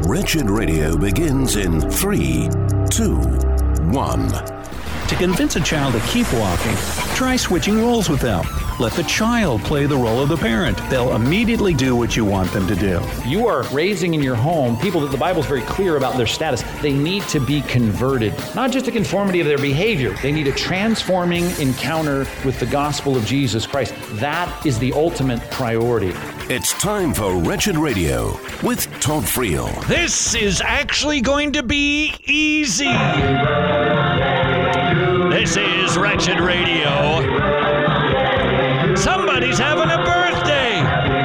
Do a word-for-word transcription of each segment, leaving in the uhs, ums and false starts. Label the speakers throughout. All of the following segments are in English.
Speaker 1: Wretched Radio begins in three, two, one.
Speaker 2: To convince a child to keep walking, try switching roles with them. Let the child play the role of the parent. They'll immediately do what you want them to do.
Speaker 3: You are raising in your home people that the Bible is very clear about their status. They need to be converted, not just a conformity of their behavior. They need a transforming encounter with the gospel of Jesus Christ. That is the ultimate priority.
Speaker 1: It's time for Wretched Radio with Todd Friel.
Speaker 4: This is actually going to be easy. This is Wretched Radio. Somebody's having a birthday.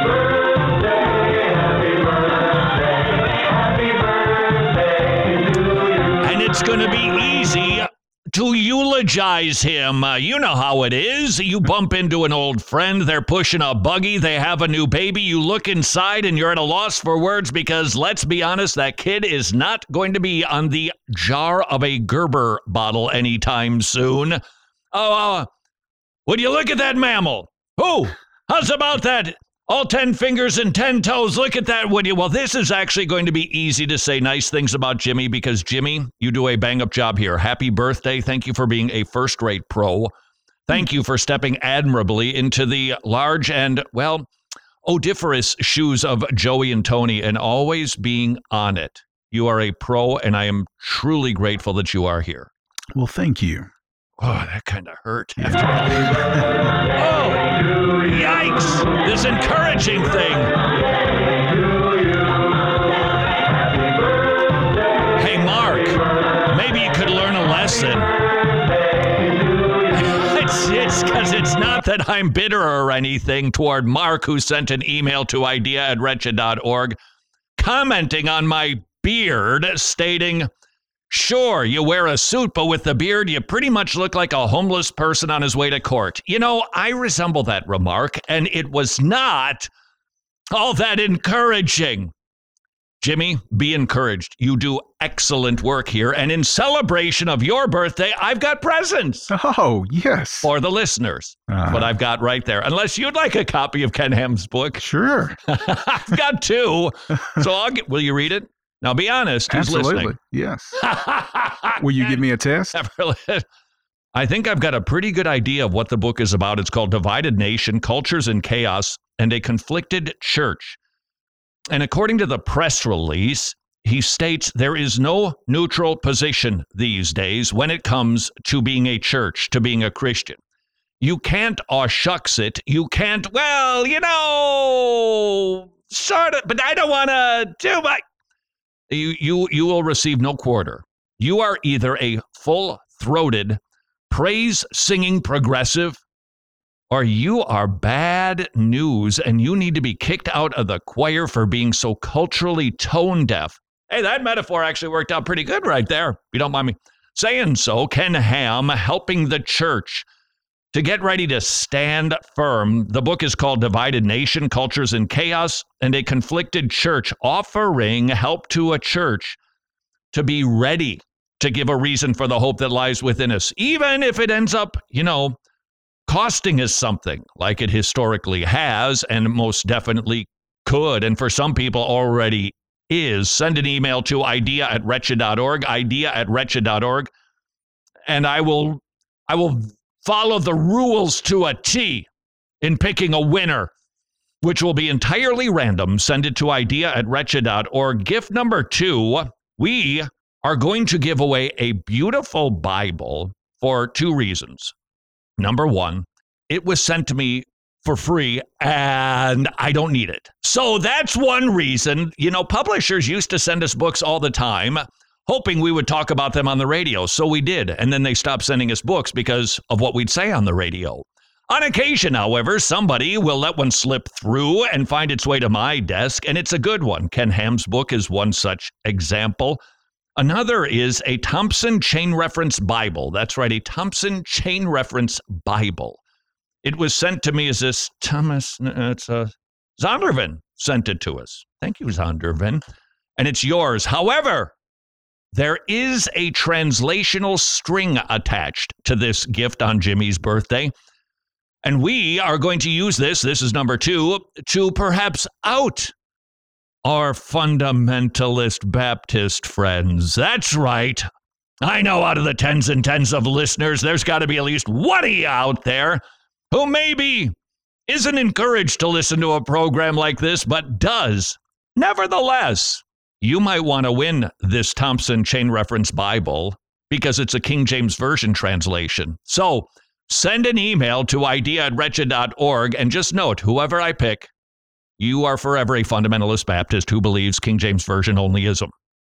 Speaker 4: And it's going to be easy to eulogize him. Uh, you know how it is. You bump into an old friend, they're pushing a buggy, they have a new baby, you look inside and you're at a loss for words because, let's be honest, that kid is not going to be on the jar of a Gerber bottle anytime soon. Oh, uh, would you look at that mammal? Oh, how's about that? All ten fingers and ten toes. Look at that, would you? Well, this is actually going to be easy to say nice things about Jimmy because, Jimmy, you do a bang-up job here. Happy birthday. Thank you for being a first-rate pro. Thank you for stepping admirably into the large and, well, odiferous shoes of Joey and Tony and always being on it. You are a pro, and I am truly grateful that you are here.
Speaker 2: Well, thank you.
Speaker 4: Oh, that kind of hurt. After oh, yikes! This encouraging thing. Hey, Mark, maybe you could learn a lesson. It's it's because it's not that I'm bitter or anything toward Mark, who sent an email to idea at wretched dot org commenting on my beard, stating, sure, you wear a suit, but with the beard, you pretty much look like a homeless person on his way to court. You know, I resemble that remark, and it was not all that encouraging. Jimmy, be encouraged. You do excellent work here, and in celebration of your birthday, I've got presents.
Speaker 2: Oh, yes.
Speaker 4: For the listeners.
Speaker 2: Uh-huh.
Speaker 4: That's what I've got right there. Unless you'd like a copy of Ken Ham's book.
Speaker 2: Sure.
Speaker 4: I've got two. So I'll get, will you read it? Now, be honest, who's
Speaker 2: Absolutely.
Speaker 4: listening?
Speaker 2: Yes. Will you give me a test?
Speaker 4: I think I've got a pretty good idea of what the book is about. It's called Divided Nation, Cultures in Chaos, and a Conflicted Church. And according to the press release, he states there is no neutral position these days when it comes to being a church, to being a Christian. You can't aw shucks it. You can't, well, you know, sort of, but I don't want to do my... You, you, you will receive no quarter. You are either a full-throated, praise-singing progressive, or you are bad news, and you need to be kicked out of the choir for being so culturally tone-deaf. Hey, that metaphor actually worked out pretty good right there, if you don't mind me saying so. Ken Ham helping the church to get ready to stand firm. The book is called Divided Nation, Cultures in Chaos, and a Conflicted Church, offering help to a church to be ready to give a reason for the hope that lies within us, even if it ends up, you know, costing us something like it historically has and most definitely could, and for some people already is. Send an email to idea at wretched dot org, idea at wretched dot org, and I will, I will follow the rules to a T in picking a winner, which will be entirely random. Send it to idea at wretched dot org. Gift number two, we are going to give away a beautiful Bible for two reasons. Number one, it was sent to me for free and I don't need it. So that's one reason. You know, publishers used to send us books all the time, hoping we would talk about them on the radio. So we did. And then they stopped sending us books because of what we'd say on the radio. On occasion, however, somebody will let one slip through and find its way to my desk, and it's a good one. Ken Ham's book is one such example. Another is a Thompson Chain Reference Bible. That's right, a Thompson Chain Reference Bible. It was sent to me as this Thomas, it's a Zondervan sent it to us. Thank you, Zondervan. And it's yours. However, there is a translational string attached to this gift on Jimmy's birthday. And we are going to use this, this is number two, to perhaps out our fundamentalist Baptist friends. That's right. I know out of the tens and tens of listeners, there's got to be at least one of you out there who maybe isn't encouraged to listen to a program like this, but does. Nevertheless, you might want to win this Thompson Chain Reference Bible because it's a King James Version translation. So send an email to idea at wretched dot org and just note, whoever I pick, you are forever a fundamentalist Baptist who believes King James Version onlyism.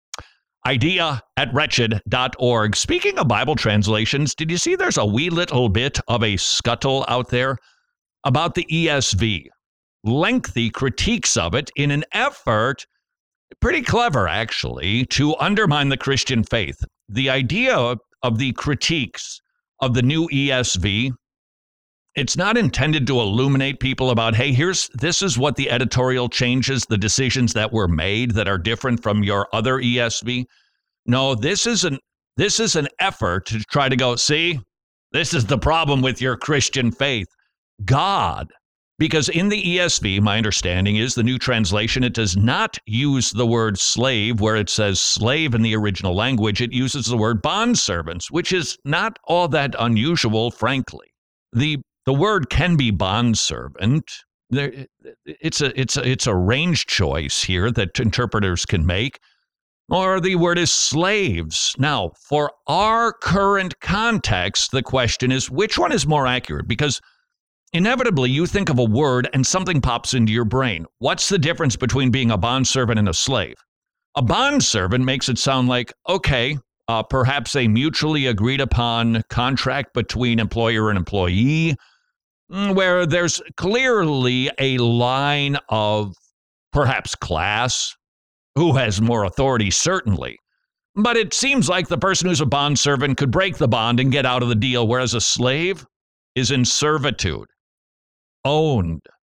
Speaker 4: idea at wretched dot org. Speaking of Bible translations, did you see there's a wee little bit of a scuttle out there about the E S V? Lengthy critiques of it in an effort, pretty clever actually, to undermine the Christian faith. The idea of the critiques of the new E S V, it's not intended to illuminate people about, hey, here's this is what the editorial changes, the decisions that were made that are different from your other E S V. No, this is an this is an effort to try to go, see, this is the problem with your Christian faith. God, because in the E S V, my understanding is the new translation, it does not use the word slave where it says slave in the original language. It uses the word bondservants, which is not all that unusual, frankly. The The word can be bondservant. There, it's a it's a it's a range choice here that interpreters can make. Or the word is slaves. Now, for our current context, the question is, which one is more accurate? Because inevitably, you think of a word and something pops into your brain. What's the difference between being a bondservant and a slave? A bondservant makes it sound like, okay, uh, perhaps a mutually agreed upon contract between employer and employee, where there's clearly a line of perhaps class, who has more authority, certainly. But it seems like the person who's a bondservant could break the bond and get out of the deal, whereas a slave is in servitude, owned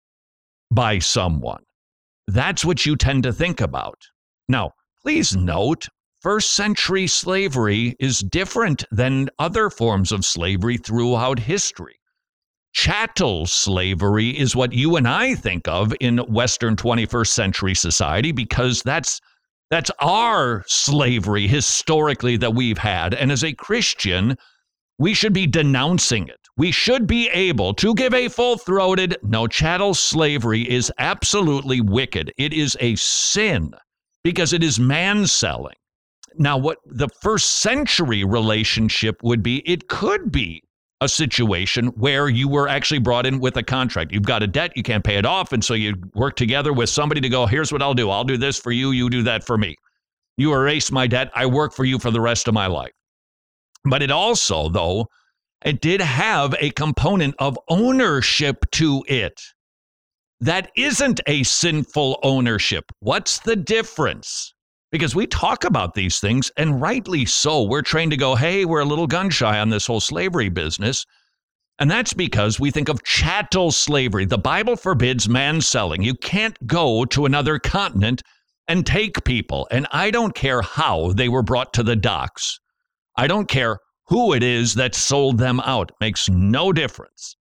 Speaker 4: by someone. That's what you tend to think about. Now, please note, first century slavery is different than other forms of slavery throughout history. Chattel slavery is what you and I think of in Western twenty-first century society because that's that's our slavery historically that we've had. And as a Christian, we should be denouncing it. We should be able to give a full-throated, no, chattel slavery is absolutely wicked. It is a sin because it is man-selling. Now, what the first century relationship would be, it could be a situation where you were actually brought in with a contract. You've got a debt, you can't pay it off, and so you work together with somebody to go, here's what I'll do. I'll do this for you, you do that for me. You erase my debt, I work for you for the rest of my life. But it also, though, it did have a component of ownership to it. That isn't a sinful ownership. What's the difference? Because we talk about these things, and rightly so. We're trained to go, hey, we're a little gun shy on this whole slavery business. And that's because we think of chattel slavery. The Bible forbids man-selling. You can't go to another continent and take people. And I don't care how they were brought to the docks. I don't care who it is that sold them out. Makes no difference.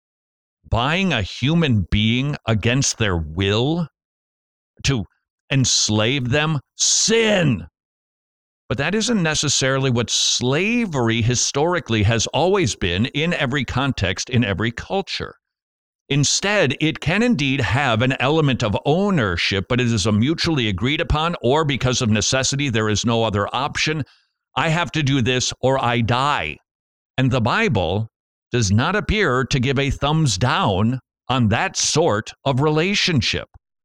Speaker 4: Buying a human being against their will to enslave them, sin. But that isn't necessarily what slavery historically has always been in every context, in every culture. Instead, it can indeed have an element of ownership, but it is a mutually agreed upon, or because of necessity, there is no other option. I have to do this or I die. And the Bible does not appear to give a thumbs down on that sort of relationship.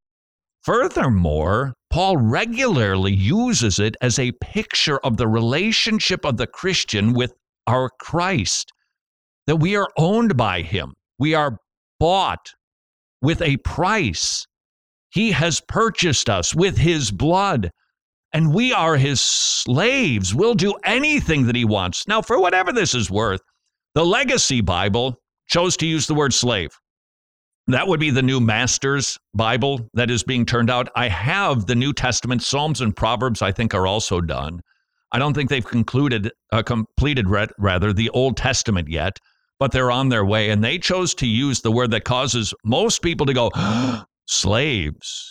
Speaker 4: Furthermore, Paul regularly uses it as a picture of the relationship of the Christian with our Christ, that we are owned by him. We are bought with a price. He has purchased us with his blood, and we are his slaves. We'll do anything that he wants. Now, for whatever this is worth, the Legacy Bible chose to use the word slave. That would be the New Masters Bible that is being turned out. I have the New Testament. Psalms and Proverbs, I think, are also done. I don't think they've concluded, uh, completed, rather, the Old Testament yet, but they're on their way. And they chose to use the word that causes most people to go, slaves.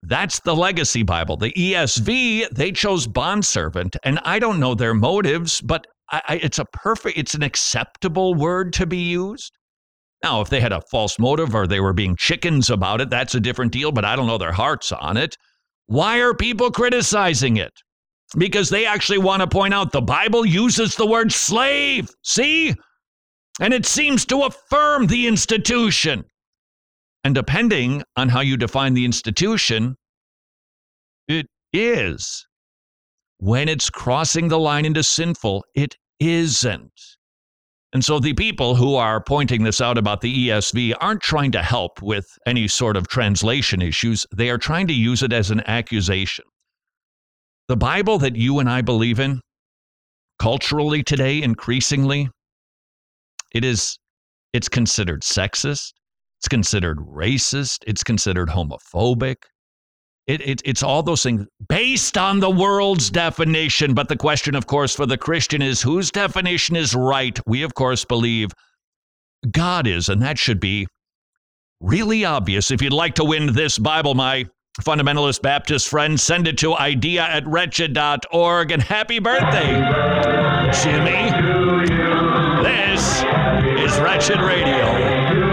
Speaker 4: That's the Legacy Bible. The E S V, they chose bondservant, and I don't know their motives, but I, I, it's a perfect, it's an acceptable word to be used. Now, if they had a false motive or they were being chickens about it, that's a different deal, but I don't know their hearts on it. Why are people criticizing it? Because they actually want to point out the Bible uses the word slave. See? And it seems to affirm the institution. And depending on how you define the institution, it is. When it's crossing the line into sinful, it isn't. And so the people who are pointing this out about the E S V aren't trying to help with any sort of translation issues. They are trying to use it as an accusation. The Bible that you and I believe in, culturally today, increasingly, it is, it's considered sexist. It's considered racist. It's considered homophobic. It, it, it's all those things based on the world's definition. But the question, of course, for the Christian is whose definition is right? We, of course, believe God is, and that should be really obvious. If you'd like to win this Bible, my fundamentalist Baptist friend, send it to idea at wretched dot org. And happy birthday, Jimmy. This is Wretched Radio.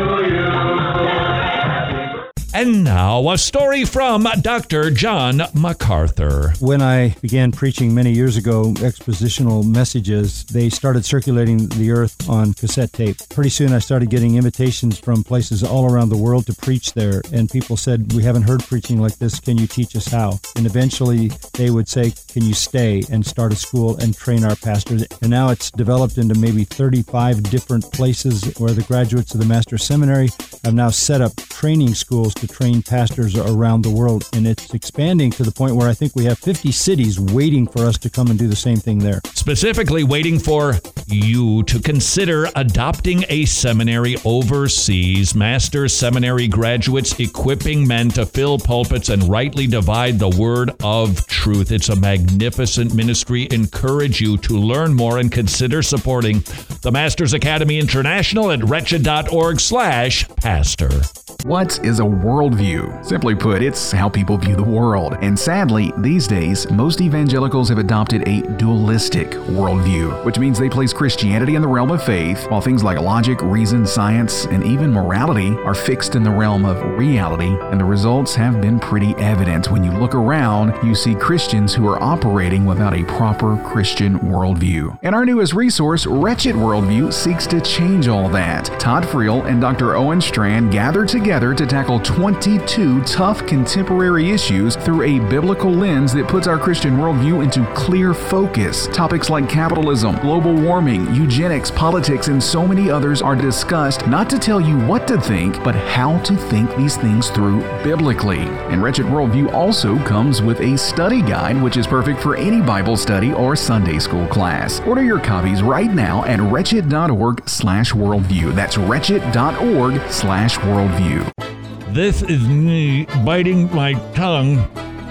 Speaker 4: And now, a story from Doctor John MacArthur.
Speaker 5: When I began preaching many years ago, expositional messages, they started circulating the earth on cassette tape. Pretty soon I started getting invitations from places all around the world to preach there, and people said, we haven't heard preaching like this, can you teach us how? And eventually they would say, can you stay and start a school and train our pastors? And now it's developed into maybe thirty-five different places where the graduates of the Master's Seminary have now set up training schools to train pastors around the world, and it's expanding to the point where I think we have fifty cities waiting for us to come and do the same thing there.
Speaker 4: Specifically waiting for you to consider adopting a seminary overseas. Master's Seminary graduates equipping men to fill pulpits and rightly divide the word of truth. It's a magnificent ministry. Encourage you to learn more and consider supporting the Masters Academy International at wretched dot org slash pastor.
Speaker 6: What is a worldview? Simply put, it's how people view the world. And sadly, these days, most evangelicals have adopted a dualistic worldview, which means they place Christianity in the realm of faith, while things like logic, reason, science, and even morality are fixed in the realm of reality. And the results have been pretty evident. When you look around, you see Christians who are operating without a proper Christian worldview. And our newest resource, Wretched Worldview, seeks to change all that. Todd Friel and Doctor Owen Strand gathered together to tackle twenty-two tough contemporary issues through a biblical lens that puts our Christian worldview into clear focus. Topics like capitalism, global warming, eugenics, politics, and so many others are discussed, not to tell you what to think, but how to think these things through biblically. And Wretched Worldview also comes with a study guide, which is perfect for any Bible study or Sunday school class. Order your copies right now at wretched dot org slash worldview. That's wretched dot org slash worldview.
Speaker 4: This is me biting my tongue,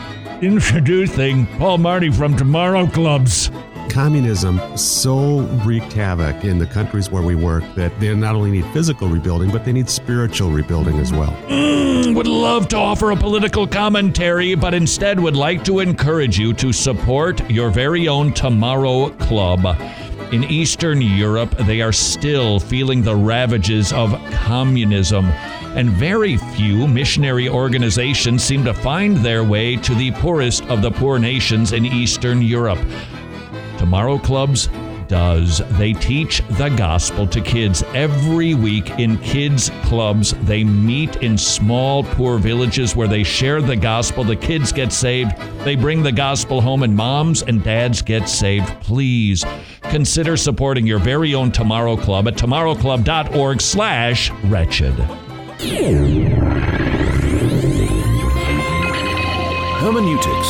Speaker 4: introducing Paul Marty from Tomorrow Clubs.
Speaker 7: Communism so wreaked havoc in the countries where we work that they not only need physical rebuilding, but they need spiritual rebuilding as well.
Speaker 4: Mm, would love to offer a political commentary, but instead would like to encourage you to support your very own Tomorrow Club. In Eastern Europe, they are still feeling the ravages of communism, and very few missionary organizations seem to find their way to the poorest of the poor nations in Eastern Europe. Tomorrow Clubs does. They teach the gospel to kids every week in kids' clubs. They meet in small, poor villages where they share the gospel. The kids get saved. They bring the gospel home, and moms and dads get saved. Please consider supporting your very own Tomorrow Club at tomorrow club dot org slash wretched.
Speaker 1: Hermeneutics.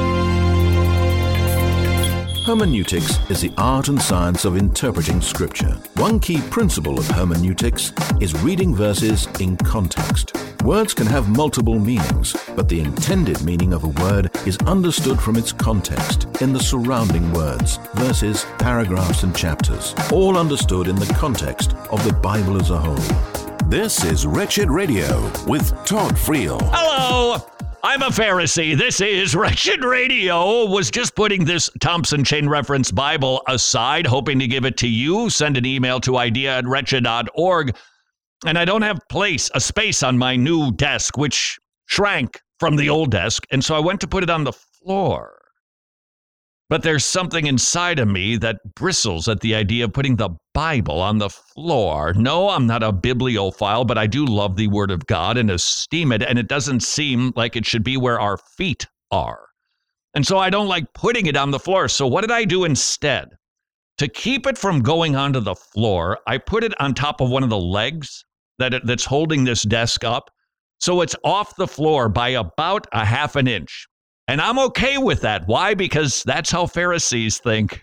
Speaker 1: Hermeneutics is the art and science of interpreting Scripture. One key principle of hermeneutics is reading verses in context. Words can have multiple meanings, but the intended meaning of a word is understood from its context in the surrounding words, verses, paragraphs, and chapters, all understood in the context of the Bible as a whole. This is Wretched Radio with Todd Friel.
Speaker 4: Hello! I'm a Pharisee. This is Wretched Radio. Was just putting this Thompson Chain Reference Bible aside, hoping to give it to you. Send an email to idea at wretched dot org. And I don't have place, a space on my new desk, which shrank from the old desk. And so I went to put it on the floor. But there's something inside of me that bristles at the idea of putting the Bible on the floor. No, I'm not a bibliophile, but I do love the Word of God and esteem it, and it doesn't seem like it should be where our feet are. And so I don't like putting it on the floor. So what did I do instead? To keep it from going onto the floor, I put it on top of one of the legs that it, that's holding this desk up. So it's off the floor by about a half an inch. And I'm okay with that. Why? Because that's how Pharisees think.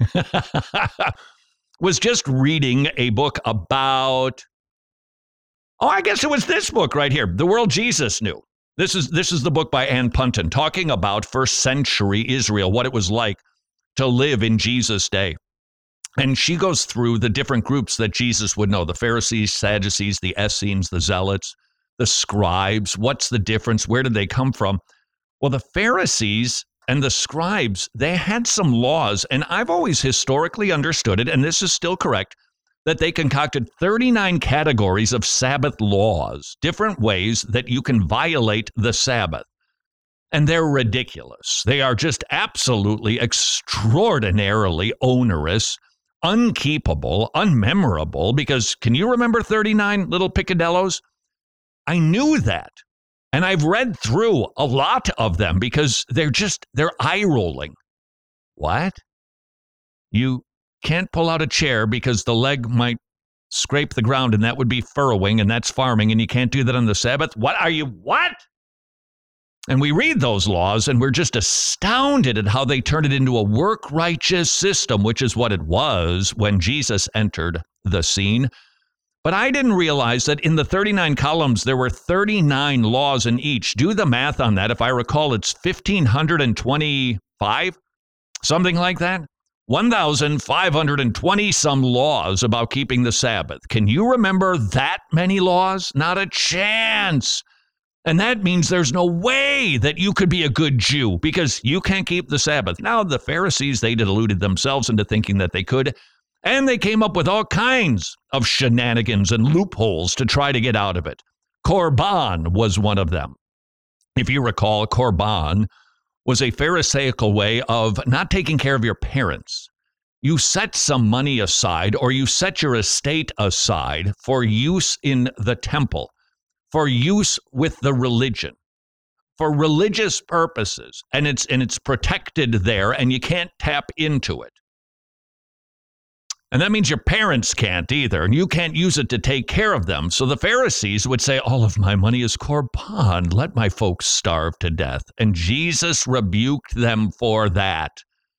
Speaker 4: Was just reading a book about, oh, I guess it was this book right here, The World Jesus Knew. This is this is the book by Ann Punton, talking about first century Israel, what it was like to live in Jesus' day. And she goes through the different groups that Jesus would know, the Pharisees, Sadducees, the Essenes, the Zealots, the scribes. What's the difference? Where did they come from? Well, the Pharisees and the scribes, they had some laws, and I've always historically understood it, and this is still correct, that they concocted thirty-nine categories of Sabbath laws, different ways that you can violate the Sabbath. And they're ridiculous. They are just absolutely extraordinarily onerous, unkeepable, unmemorable, because can you remember thirty-nine little picadillos? I knew that. And I've read through a lot of them because they're just, they're eye-rolling. What? You can't pull out a chair because the leg might scrape the ground and that would be furrowing and that's farming and you can't do that on the Sabbath? What are you, what? And we read those laws and we're just astounded at how they turned it into a work-righteous system, which is what it was when Jesus entered the scene. But I didn't realize that in the thirty-nine columns, there were thirty-nine laws in each. Do the math on that. If I recall, it's one thousand five hundred twenty-five, something like that. one thousand five hundred twenty some laws about keeping the Sabbath. Can you remember that many laws? Not a chance. And that means there's no way that you could be a good Jew because you can't keep the Sabbath. Now, the Pharisees, they deluded themselves into thinking that they could. And they came up with all kinds of shenanigans and loopholes to try to get out of it. Korban was one of them. If you recall, Korban was a Pharisaical way of not taking care of your parents. You set some money aside or you set your estate aside for use in the temple, for use with the religion, for religious purposes. And it's, and it's protected there and you can't tap into it. And that means your parents can't either, and you can't use it to take care of them. So the Pharisees would say, all of my money is korban. Let my folks starve to death. And Jesus rebuked them for that,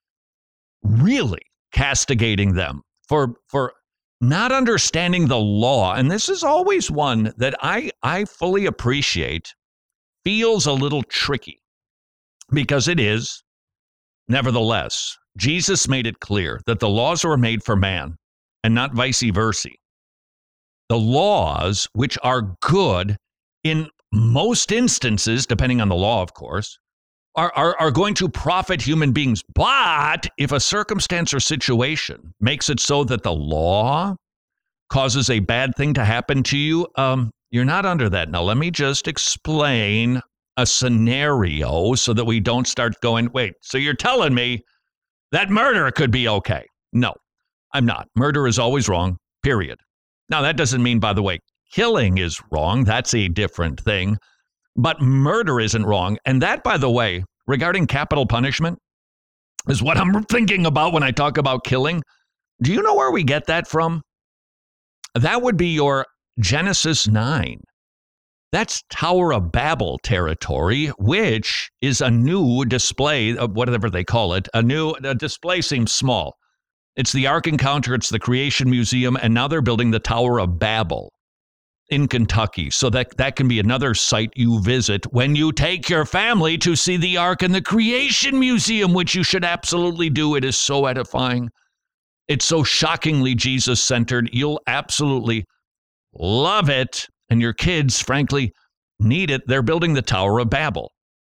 Speaker 4: really castigating them for, for not understanding the law. And this is always one that I, I fully appreciate, feels a little tricky, because it is, nevertheless. Jesus made it clear that the laws were made for man and not vice versa. The laws, which are good in most instances, depending on the law, of course, are, are, are going to profit human beings. But if a circumstance or situation makes it so that the law causes a bad thing to happen to you, um, you're not under that. Now, let me just explain a scenario so that we don't start going, wait, so you're telling me that murder could be okay? No, I'm not. Murder is always wrong, period. Now, that doesn't mean, by the way, killing is wrong. That's a different thing. But murder isn't wrong. And that, by the way, regarding capital punishment, is what I'm thinking about when I talk about killing. Do you know where we get that from? That would be your Genesis nine. That's Tower of Babel territory, which is a new display of whatever they call it. A new a display seems small. It's the Ark Encounter, it's the Creation Museum, and now they're building the Tower of Babel in Kentucky. So that, that can be another site you visit when you take your family to see the Ark and the Creation Museum, which you should absolutely do. It is so edifying. It's so shockingly Jesus-centered. You'll absolutely love it. And your kids, frankly, need it. They're building the Tower of Babel.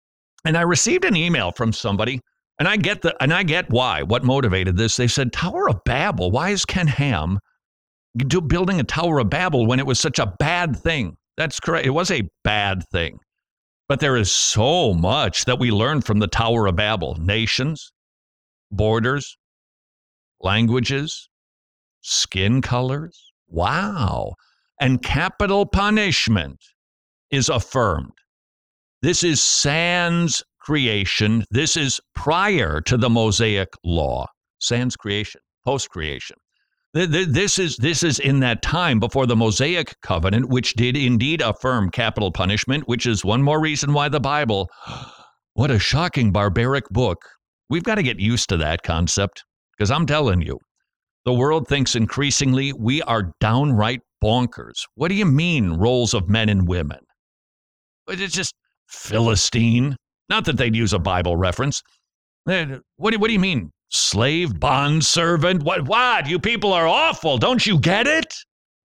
Speaker 4: And I received an email from somebody, and I get the and I get why, what motivated this. They said, Tower of Babel, why is Ken Ham do, building a Tower of Babel when it was such a bad thing? That's correct. It was a bad thing. But there is so much that we learn from the Tower of Babel. Nations, borders, languages, skin colors. Wow. And capital punishment is affirmed. This is sans creation. This is prior to the Mosaic law. Sans creation, post-creation. This is, this is in that time before the Mosaic covenant, which did indeed affirm capital punishment, which is one more reason why the Bible, what a shocking, barbaric book. We've got to get used to that concept, because I'm telling you, the world thinks increasingly we are downright bonkers. What do you mean, roles of men and women? It's just Philistine. Not that they'd use a Bible reference. What do, what do you mean? Slave, bondservant? What, what? You people are awful. Don't you get it?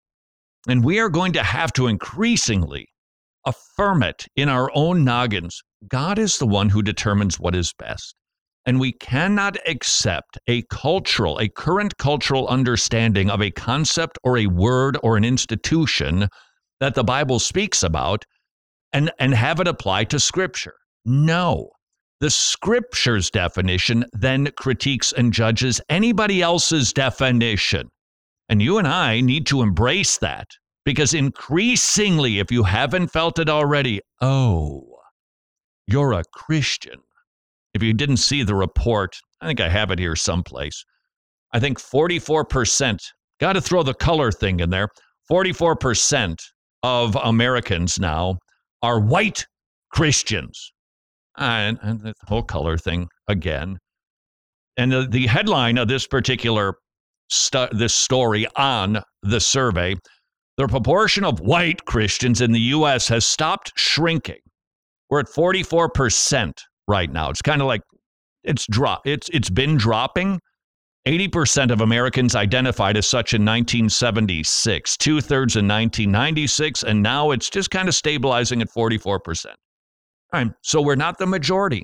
Speaker 4: And we are going to have to increasingly affirm it in our own noggins. God is the one who determines what is best. And we cannot accept a cultural, a current cultural understanding of a concept or a word or an institution that the Bible speaks about and, and have it apply to Scripture. No. The Scripture's definition then critiques and judges anybody else's definition. And you and I need to embrace that, because increasingly, if you haven't felt it already, oh, you're a Christian. If you didn't see the report, I think I have it here someplace. I think forty-four percent, got to throw the color thing in there, forty-four percent of Americans now are white Christians. And, and the whole color thing again. And the, the headline of this particular stu- this story on the survey, the proportion of white Christians in the U S has stopped shrinking. We're at forty-four percent right now. It's kind of like it's drop. It's it's been dropping. eighty percent of Americans identified as such in nineteen seventy-six, two-thirds in nineteen ninety-six, and now it's just kind of stabilizing at forty-four percent. All right, so we're not the majority.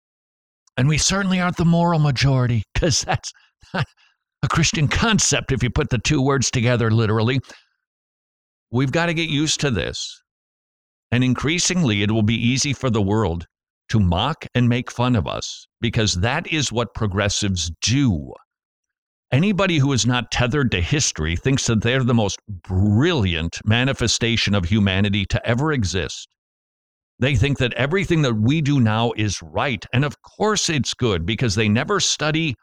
Speaker 4: And we certainly aren't the moral majority, because that's not a Christian concept if you put the two words together literally. We've got to get used to this. And increasingly, it will be easy for the world to mock and make fun of us, because that is what progressives do. Anybody who is not tethered to history thinks that they're the most brilliant manifestation of humanity to ever exist. They think that everything that we do now is right. And of course it's good, because they never study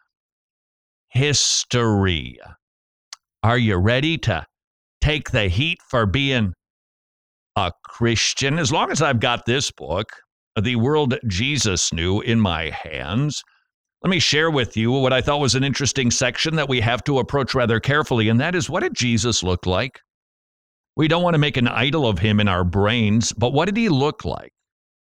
Speaker 4: history. Are you ready to take the heat for being a Christian? As long as I've got this book, The World Jesus Knew, in my hands, let me share with you what I thought was an interesting section that we have to approach rather carefully, and that is, what did Jesus look like? We don't want to make an idol of him in our brains, but what did he look like?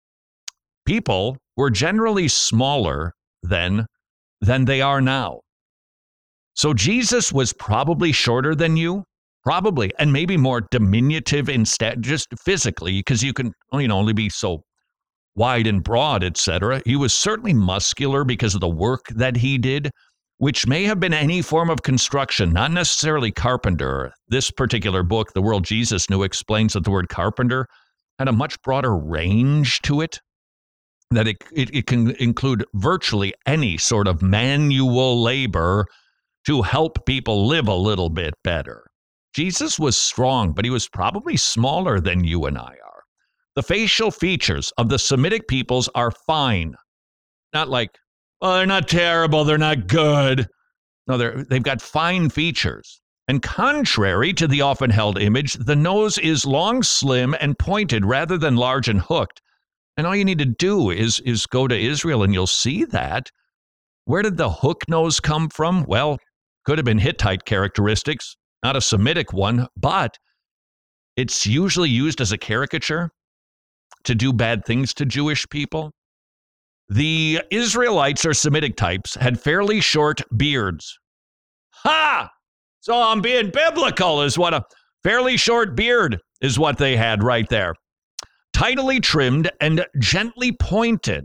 Speaker 4: People were generally smaller then than they are now. So Jesus was probably shorter than you, probably, and maybe more diminutive instead, just physically, because you can you know, only be so wide and broad, et cetera. He was certainly muscular because of the work that he did, which may have been any form of construction, not necessarily carpenter. This particular book, The World Jesus Knew, explains that the word carpenter had a much broader range to it, that it, it, it can include virtually any sort of manual labor to help people live a little bit better. Jesus was strong, but he was probably smaller than you and I are. The facial features of the Semitic peoples are fine. Not like, well, they're not terrible, they're not good. No, they're, they've got fine features. And contrary to the often held image, the nose is long, slim, and pointed rather than large and hooked. And all you need to do is, is go to Israel and you'll see that. Where did the hook nose come from? Well, could have been Hittite characteristics, not a Semitic one, but it's usually used as a caricature to do bad things to Jewish people. The Israelites, or Semitic types, had fairly short beards. Ha! So I'm being biblical, is what a fairly short beard is what they had right there. Tidily trimmed and gently pointed.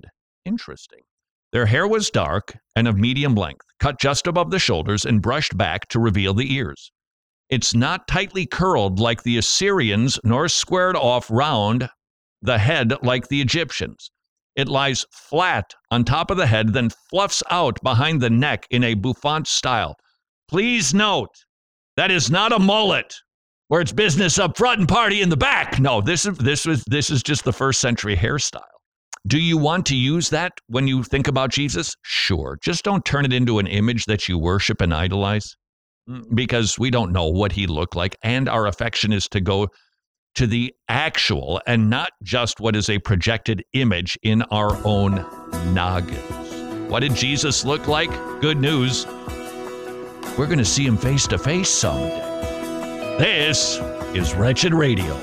Speaker 4: Interesting. Their hair was dark and of medium length, cut just above the shoulders and brushed back to reveal the ears. It's not tightly curled like the Assyrians, nor squared off round the head like the Egyptians. It lies flat on top of the head, then fluffs out behind the neck in a bouffant style. Please note, that is not a mullet, where it's business up front and party in the back. No, this is this was this is just the first century hairstyle. Do you want to use that when you think about Jesus? Sure. Just don't turn it into an image that you worship and idolize, because we don't know what he looked like, and our affection is to go to the actual and not just what is a projected image in our own noggins. What did Jesus look like? Good news. We're going to see him face to face someday. This is Wretched Radio.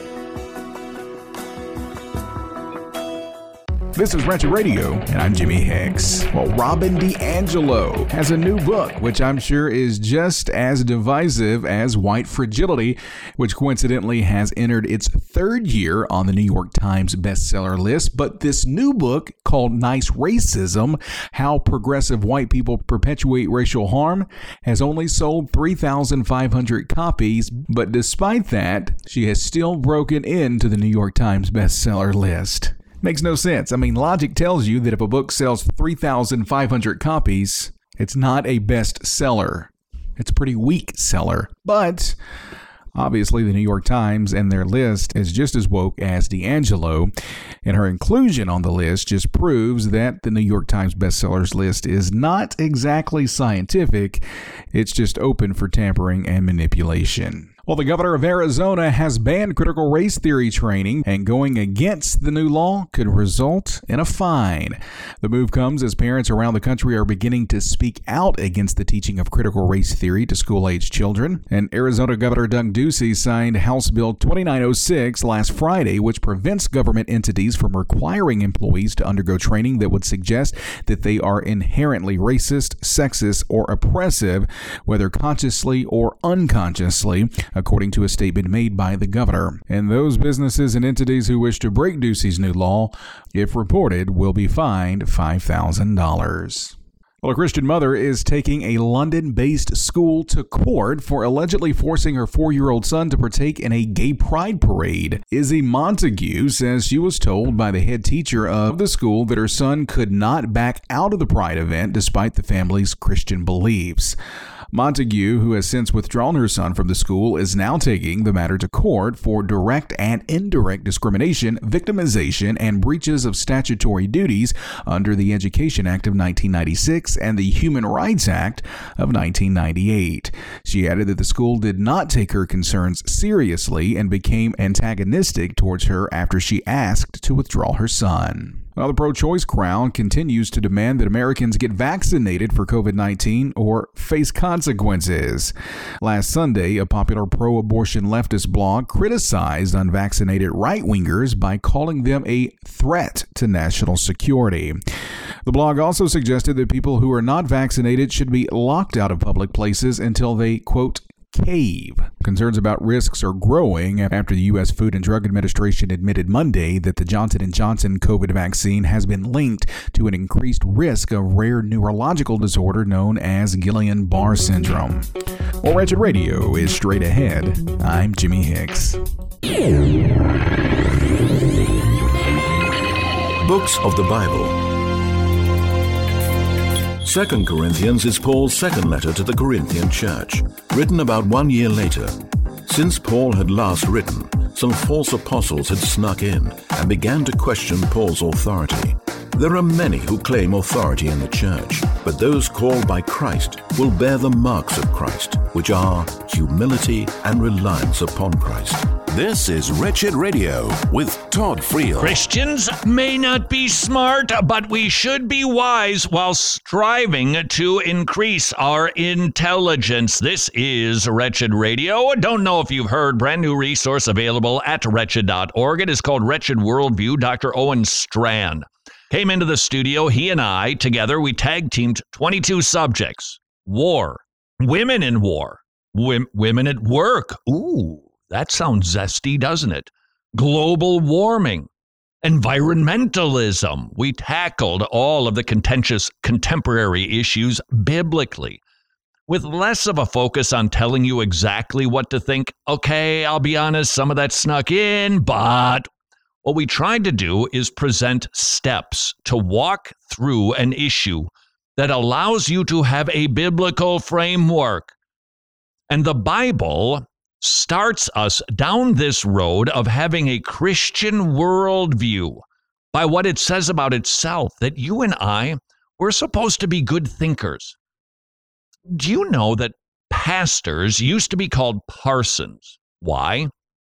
Speaker 6: This is Wretched Radio, and I'm Jimmy Hicks. Well, Robin DiAngelo has a new book, which I'm sure is just as divisive as White Fragility, which coincidentally has entered its third year on the New York Times bestseller list. But this new book, called Nice Racism, How Progressive White People Perpetuate Racial Harm, has only sold three thousand five hundred copies. But despite that, she has still broken into the New York Times bestseller list. Makes no sense. I mean, logic tells you that if a book sells three thousand five hundred copies, it's not a bestseller. It's a pretty weak seller. But obviously, the New York Times and their list is just as woke as DiAngelo, and her inclusion on the list just proves that the New York Times bestsellers list is not exactly scientific. It's just open for tampering and manipulation. Well, the governor of Arizona has banned critical race theory training, and going against the new law could result in a fine. The move comes as parents around the country are beginning to speak out against the teaching of critical race theory to school-age children. And Arizona Governor Doug Ducey signed House Bill twenty-nine oh six last Friday, which prevents government entities from requiring employees to undergo training that would suggest that they are inherently racist, sexist, or oppressive, whether consciously or unconsciously, according to a statement made by the governor. And those businesses and entities who wish to break Ducey's new law, if reported, will be fined five thousand dollars. Well, a Christian mother is taking a London-based school to court for allegedly forcing her four-year-old son to partake in a gay pride parade. Izzy Montague says she was told by the head teacher of the school that her son could not back out of the pride event despite the family's Christian beliefs. Montague, who has since withdrawn her son from the school, is now taking the matter to court for direct and indirect discrimination, victimization, and breaches of statutory duties under the Education Act of nineteen ninety-six and the Human Rights Act of nineteen ninety-eight. She added that the school did not take her concerns seriously and became antagonistic towards her after she asked to withdraw her son. Well, the pro-choice crowd continues to demand that Americans get vaccinated for covid nineteen or face consequences. Last Sunday, a popular pro-abortion leftist blog criticized unvaccinated right-wingers by calling them a threat to national security. The blog also suggested that people who are not vaccinated should be locked out of public places until they, quote, cave. Concerns about risks are growing after the U S Food and Drug Administration admitted Monday that the Johnson and Johnson COVID vaccine has been linked to an increased risk of rare neurological disorder known as Guillain-Barré syndrome. Well, Wretched Radio is straight ahead. I'm Jimmy Hicks.
Speaker 1: Books of the Bible. Second Corinthians is Paul's second letter to the Corinthian church, written about one year later. Since Paul had last written, some false apostles had snuck in and began to question Paul's authority. There are many who claim authority in the church, but those called by Christ will bear the marks of Christ, which are humility and reliance upon Christ.
Speaker 8: This is Wretched Radio with Todd Friel.
Speaker 4: Christians may not be smart, but we should be wise while striving to increase our intelligence. This is Wretched Radio. Don't know if you've heard, brand new resource available at wretched dot org. It is called Wretched Worldview. Doctor Owen Strachan came into the studio. He and I, together, we tag teamed twenty-two subjects. War, women in war, w- women at work. Ooh. That sounds zesty, doesn't it? Global warming, environmentalism. We tackled all of the contentious contemporary issues biblically, with less of a focus on telling you exactly what to think. Okay, I'll be honest, some of that snuck in, but what we tried to do is present steps to walk through an issue that allows you to have a biblical framework. And the Bible starts us down this road of having a Christian worldview by what it says about itself, that you and I, we're supposed to be good thinkers. Do you know that pastors used to be called parsons? Why?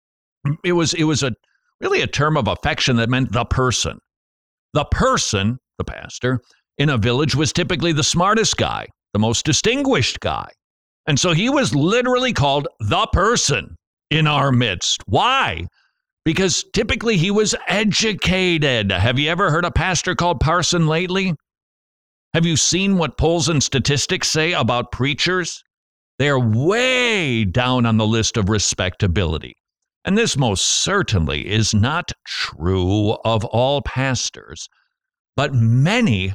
Speaker 4: It was it was a really a term of affection that meant the person. The person, the pastor, in a village was typically the smartest guy, the most distinguished guy. And so he was literally called the person in our midst. Why? Because typically he was educated. Have you ever heard a pastor called parson lately? Have you seen what polls and statistics say about preachers? They're way down on the list of respectability. And this most certainly is not true of all pastors. But many,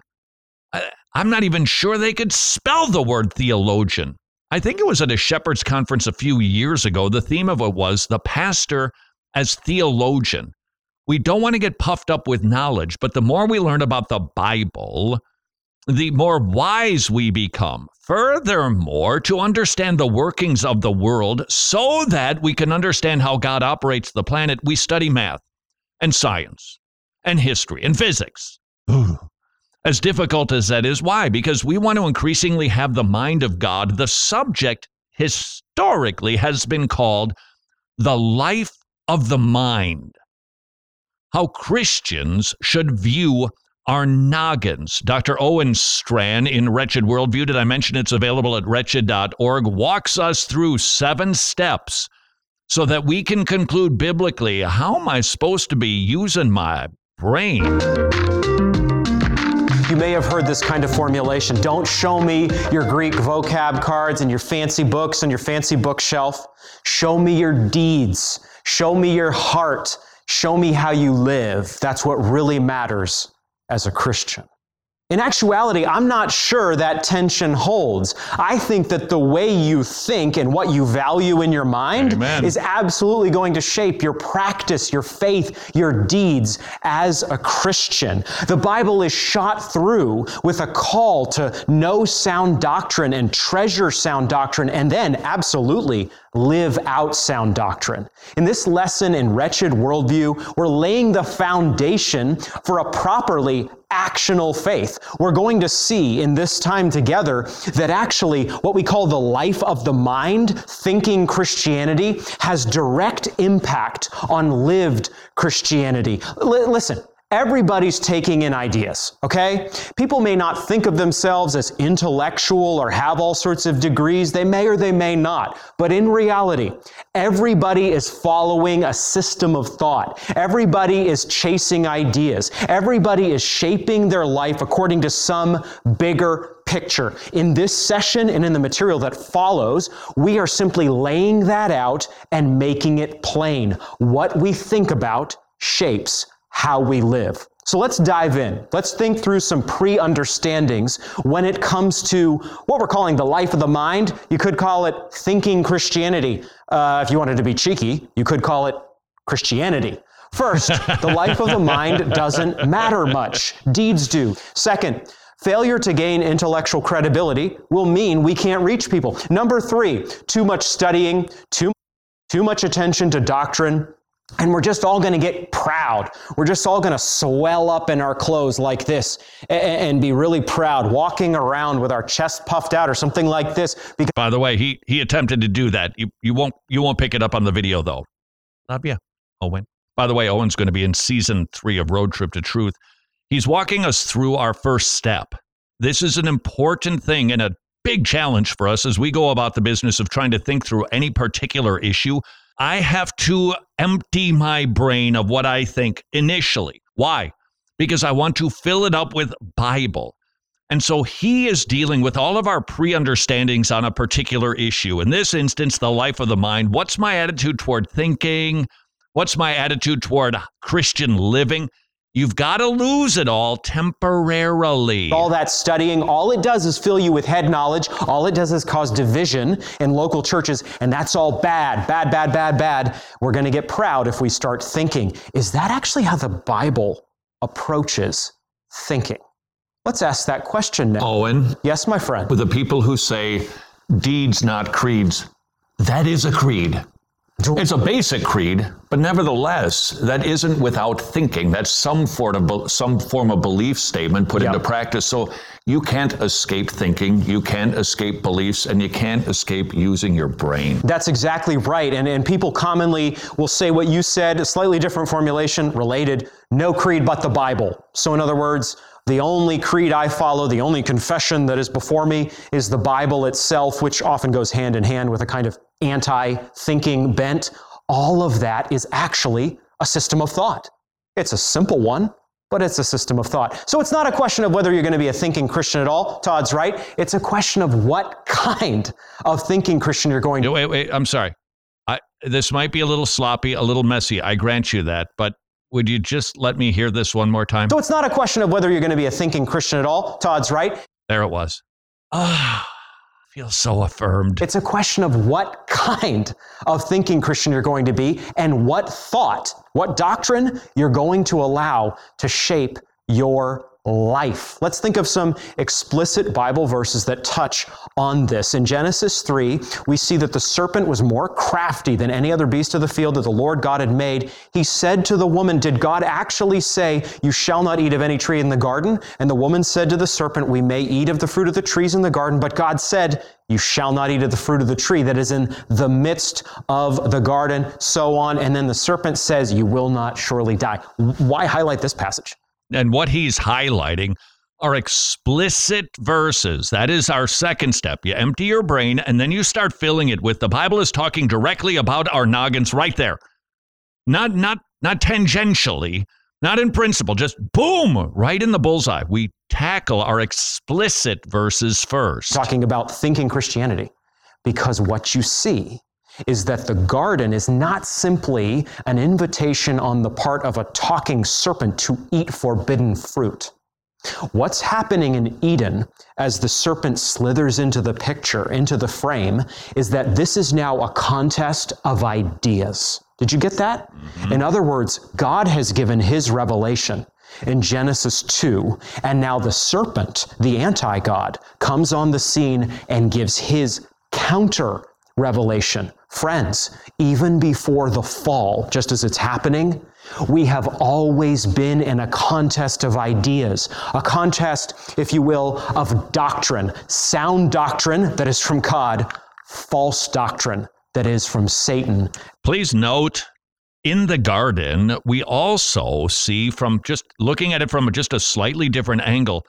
Speaker 4: I'm not even sure they could spell the word theologian. I think it was at a Shepherd's Conference a few years ago. The theme of it was the pastor as theologian. We don't want to get puffed up with knowledge, but the more we learn about the Bible, the more wise we become. Furthermore, to understand the workings of the world so that we can understand how God operates the planet, we study math and science and history and physics. Ooh. As difficult as that is, why? Because we want to increasingly have the mind of God. The subject historically has been called the life of the mind. How Christians should view our noggins. Doctor Owen Strachan in Wretched Worldview, did I mention it's available at wretched dot org, walks us through seven steps so that we can conclude biblically, how am I supposed to be using my brain?
Speaker 9: You may have heard this kind of formulation. Don't show me your Greek vocab cards and your fancy books on your fancy bookshelf. Show me your deeds. Show me your heart. Show me how you live. That's what really matters as a Christian. In actuality, I'm not sure that tension holds. I think that the way you think and what you value in your mind Amen. Is absolutely going to shape your practice, your faith, your deeds as a Christian. The Bible is shot through with a call to know sound doctrine and treasure sound doctrine, and then absolutely live out sound doctrine. In this lesson in Wretched Worldview, we're laying the foundation for a properly actional faith. We're going to see in this time together that actually what we call the life of the mind, thinking Christianity, has direct impact on lived Christianity. L- listen. Everybody's taking in ideas, okay? People may not think of themselves as intellectual or have all sorts of degrees. They may or they may not. But in reality, everybody is following a system of thought. Everybody is chasing ideas. Everybody is shaping their life according to some bigger picture. In this session and in the material that follows, we are simply laying that out and making it plain. What we think about shapes how we live. So let's dive in. Let's think through some pre-understandings when it comes to what we're calling the life of the mind. You could call it thinking Christianity. Uh, if you wanted to be cheeky, you could call it Christianity. First, the life of the mind doesn't matter much. Deeds do. Second, failure to gain intellectual credibility will mean we can't reach people. Number three, too much studying, too, too much attention to doctrine, and we're just all going to get proud. We're just all going to swell up in our clothes like this and, and be really proud, walking around with our chest puffed out or something like this.
Speaker 4: Because By the way, he he attempted to do that. You you won't you won't pick it up on the video though. Love ya, Owen. By the way, Owen's going to be in season three of Road Trip to Truth. He's walking us through our first step. This is an important thing and a big challenge for us as we go about the business of trying to think through any particular issue. I have to empty my brain of what I think initially. Why? Because I want to fill it up with Bible. And so he is dealing with all of our pre-understandings on a particular issue. In this instance, the life of the mind. What's my attitude toward thinking? What's my attitude toward Christian living? You've got to lose it all temporarily.
Speaker 9: All that studying, all it does is fill you with head knowledge. All it does is cause division in local churches, and that's all bad, bad, bad, bad, bad. We're going to get proud if we start thinking, is that actually how the Bible approaches thinking? Let's ask that question now.
Speaker 4: Owen?
Speaker 9: Yes, my friend?
Speaker 4: With the people who say, deeds, not creeds, that is a creed. It's a basic creed, but nevertheless, that isn't without thinking. That's some form of some form of belief statement put yep. into practice. So you can't escape thinking, you can't escape beliefs, and you can't escape using your brain.
Speaker 9: That's exactly right. And, and people commonly will say what you said, a slightly different formulation, related, no creed but the Bible. So in other words, the only creed I follow, the only confession that is before me is the Bible itself, which often goes hand in hand with a kind of anti-thinking bent. All of that is actually a system of thought. It's a simple one, but it's a system of thought. So it's not a question of whether you're going to be a thinking Christian at all. Todd's right. It's a question of what kind of thinking Christian you're going to be.
Speaker 4: Wait, wait, I'm sorry. I, this might be a little sloppy, a little messy. I grant you that, but would you just let me hear this one more time?
Speaker 9: So it's not a question of whether you're going to be a thinking Christian at all. Todd's right.
Speaker 4: There it was. Ah, I feel so affirmed.
Speaker 9: It's a question of what kind of thinking Christian you're going to be and what thought, what doctrine you're going to allow to shape your life. Let's think of some explicit Bible verses that touch on this. In Genesis three, we see that the serpent was more crafty than any other beast of the field that the Lord God had made. He said to the woman, did God actually say, you shall not eat of any tree in the garden? And the woman said to the serpent, we may eat of the fruit of the trees in the garden, but God said, you shall not eat of the fruit of the tree that is in the midst of the garden, so on. And then the serpent says, you will not surely die. Why highlight this passage?
Speaker 4: And what he's highlighting are explicit verses. That is our second step. You empty your brain and then you start filling it with the Bible is talking directly about our noggins right there. Not, not, not tangentially, not in principle, just boom, right in the bullseye. We tackle our explicit verses first.
Speaker 9: Talking about thinking Christianity, because what you see is that the garden is not simply an invitation on the part of a talking serpent to eat forbidden fruit. What's happening in Eden as the serpent slithers into the picture, into the frame, is that this is now a contest of ideas. Did you get that? Mm-hmm. In other words, God has given his revelation in Genesis two, and now the serpent, the anti-God, comes on the scene and gives his counter revelation. Friends, even before the fall, just as it's happening, we have always been in a contest of ideas, a contest, if you will, of doctrine, sound doctrine that is from God, false doctrine that is from Satan.
Speaker 4: Please note, in the garden, we also see from just looking at it from just a slightly different angle,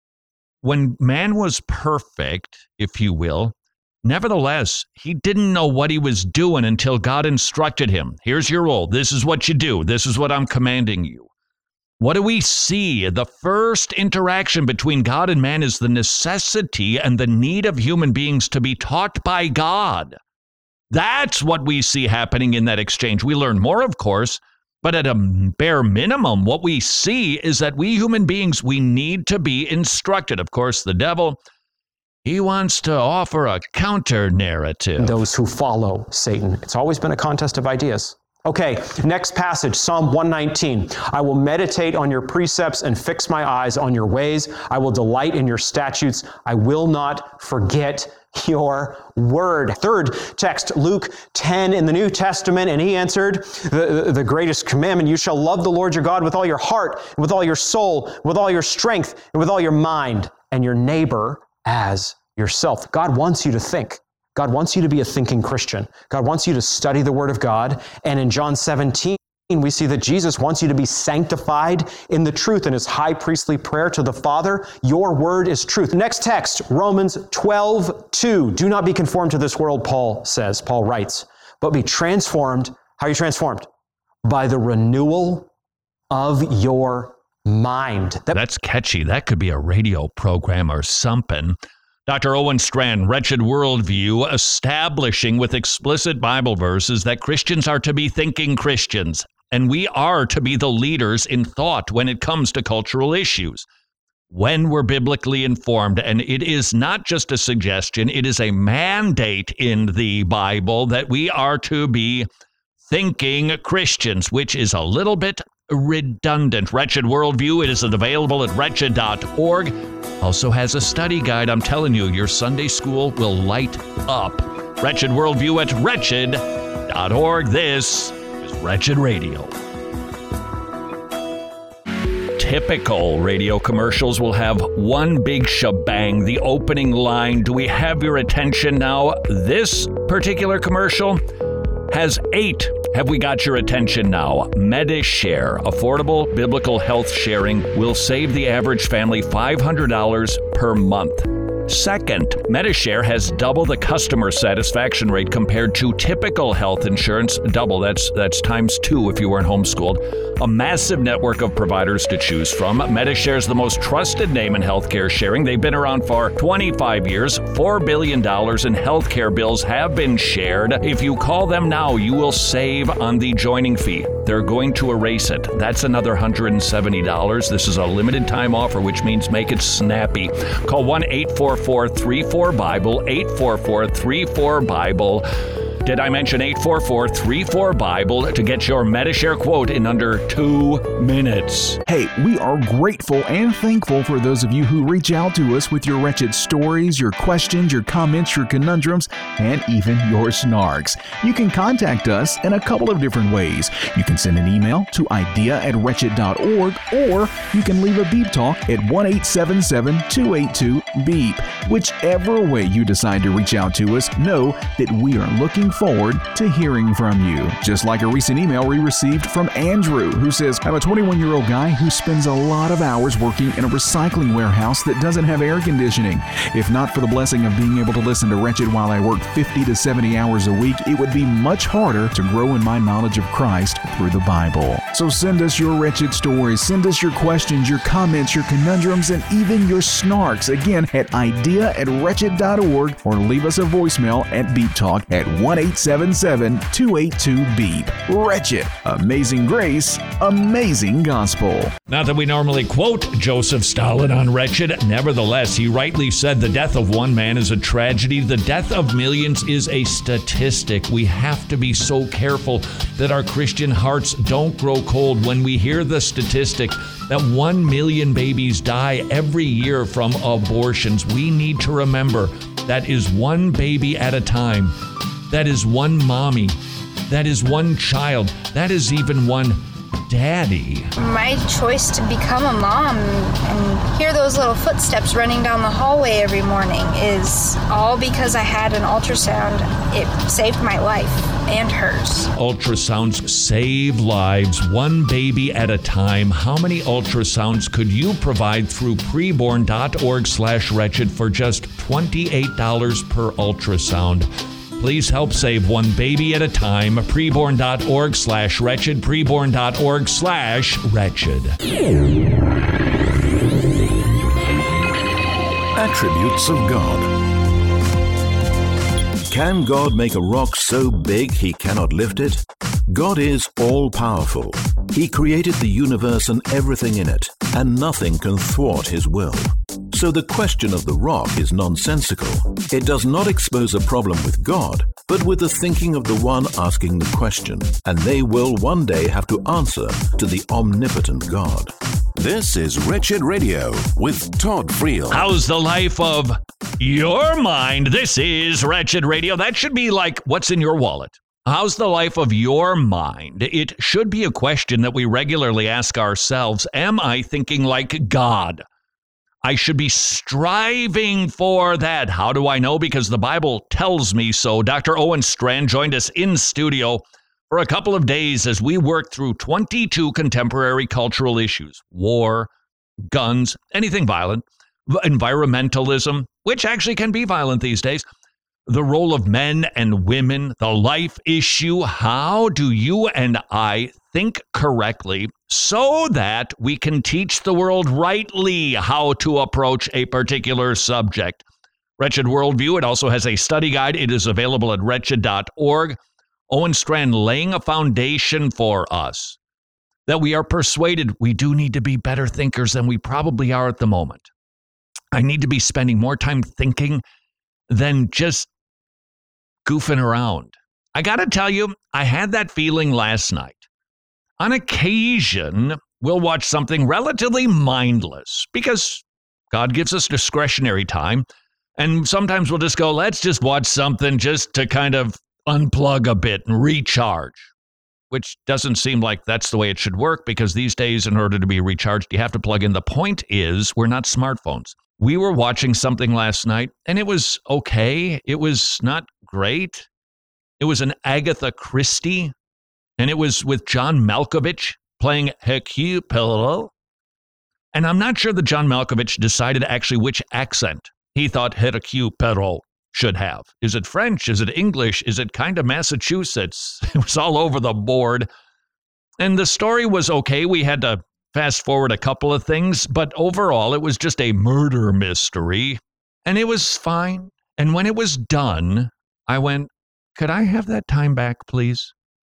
Speaker 4: when man was perfect, if you will, nevertheless, he didn't know what he was doing until God instructed him. Here's your role. This is what you do. This is what I'm commanding you. What do we see? The first interaction between God and man is the necessity and the need of human beings to be taught by God. That's what we see happening in that exchange. We learn more, of course, but at a bare minimum, what we see is that we human beings, we need to be instructed. Of course, the devil, he wants to offer a counter narrative.
Speaker 9: Those who follow Satan. It's always been a contest of ideas. Okay, next passage, Psalm one nineteen. I will meditate on your precepts and fix my eyes on your ways. I will delight in your statutes. I will not forget your word. Third text, Luke ten in the New Testament, and he answered, the, the greatest commandment, you shall love the Lord your God with all your heart, and with all your soul, with all your strength, and with all your mind, and your neighbor as yourself. God wants you to think. God wants you to be a thinking Christian. God wants you to study the Word of God. And in John seventeen, we see that Jesus wants you to be sanctified in the truth in his high priestly prayer to the Father. Your word is truth. Next text, Romans twelve two. Do not be conformed to this world, Paul says, Paul writes, but be transformed. How are you transformed? By the renewal of your mind.
Speaker 4: That- That's catchy. That could be a radio program or something. Doctor Owen Strachan, Wretched Worldview, establishing with explicit Bible verses that Christians are to be thinking Christians. and we are to be the leaders in thought when it comes to cultural issues. When we're biblically informed, and it is not just a suggestion, it is a mandate in the Bible that we are to be thinking Christians, which is a little bit redundant. Wretched Worldview, it is available at wretched dot org. Also has a study guide. I'm telling you, your Sunday school will light up. Wretched Worldview at wretched dot org. This is Wretched Radio. Typical radio commercials will have one big shebang, the opening line. Do we have your attention now? This particular commercial has eight. Have we got your attention now? Medi-Share, affordable biblical health sharing, will save the average family five hundred dollars per month. Second, Medi-Share has double the customer satisfaction rate compared to typical health insurance. Double, that's that's times two if you weren't homeschooled. A massive network of providers to choose from. Medi-Share is the most trusted name in healthcare sharing. They've been around for twenty-five years. four billion dollars in healthcare bills have been shared. If you call them now, you will save on the joining fee. They're going to erase it. That's another one hundred seventy dollars. This is a limited time offer, which means make it snappy. Call one eight four four three four Bible, eight four four three four Bible. Did I mention eight four four three four Bible to get your Medi-Share quote in under two minutes?
Speaker 6: Hey, we are grateful and thankful for those of you who reach out to us with your wretched stories, your questions, your comments, your conundrums, and even your snarks. You can contact us in a couple of different ways. You can send an email to idea at wretched dot org, or you can leave a beep talk at one eight seven seven two eight two beep. Whichever way you decide to reach out to us, know that we are looking forward to hearing from you. Just like a recent email we received from Andrew, who says, I'm a twenty-one-year-old guy who spends a lot of hours working in a recycling warehouse that doesn't have air conditioning. If not for the blessing of being able to listen to Wretched while I work fifty to seventy hours a week, it would be much harder to grow in my knowledge of Christ through the Bible. So send us your wretched stories, send us your questions, your comments, your conundrums, and even your snarks. Again, at idea at wretched dot org, or leave us a voicemail at beep talk at one eight seven seven two eight two beep. Wretched, amazing grace, amazing gospel.
Speaker 4: Not that we normally quote Joseph Stalin on Wretched. Nevertheless, he rightly said the death of one man is a tragedy. The death of millions is a statistic. We have to be so careful that our Christian hearts don't grow cold when we hear the statistic that one million babies die every year from abortions. We need to remember that is one baby at a time. That is one mommy. That is one child. That is even one daddy.
Speaker 10: My choice to become a mom and hear those little footsteps running down the hallway every morning is all because I had an ultrasound. It saved my life and hers.
Speaker 4: Ultrasounds save lives, one baby at a time. How many ultrasounds could you provide through preborn dot org slash wretched for just twenty-eight dollars per ultrasound? Please help save one baby at a time. preborn dot org slash wretched. preborn dot org slash wretched.
Speaker 1: Attributes of God. Can God make a rock so big he cannot lift it? God is all-powerful. He created the universe and everything in it, and nothing can thwart his will. So the question of the rock is nonsensical. It does not expose a problem with God, but with the thinking of the one asking the question, and they will one day have to answer to the omnipotent God.
Speaker 8: This is Wretched Radio with Todd Friel.
Speaker 4: How's the life of your mind? This is Wretched Radio. That should be like, what's in your wallet? How's the life of your mind? It should be a question that we regularly ask ourselves. Am I thinking like God? I should be striving for that. How do I know? Because the Bible tells me so. Doctor Owen Strand joined us in studio for a couple of days as we worked through twenty-two contemporary cultural issues: war, guns, anything violent, environmentalism, which actually can be violent these days, the role of men and women, the life issue. How do you and I think correctly so that we can teach the world rightly how to approach a particular subject? Wretched Worldview, it also has a study guide. It is available at wretched dot org. Owen Strand laying a foundation for us that we are persuaded we do need to be better thinkers than we probably are at the moment. I need to be spending more time thinking than just goofing around. I got to tell you, I had that feeling last night. On occasion, we'll watch something relatively mindless because God gives us discretionary time. And sometimes we'll just go, let's just watch something just to kind of unplug a bit and recharge, which doesn't seem like that's the way it should work because these days, in order to be recharged, you have to plug in. The point is, we're not smartphones. We were watching something last night, and it was okay. It was not great. It was an Agatha Christie, and it was with John Malkovich playing Hercule Poirot. And I'm not sure that John Malkovich decided actually which accent he thought Hercule Poirot should have. Is it French? Is it English? Is it kind of Massachusetts? It was all over the board. And the story was okay. We had to fast forward a couple of things, but overall it was just a murder mystery. And it was fine. And when it was done, I went, could I have that time back, please?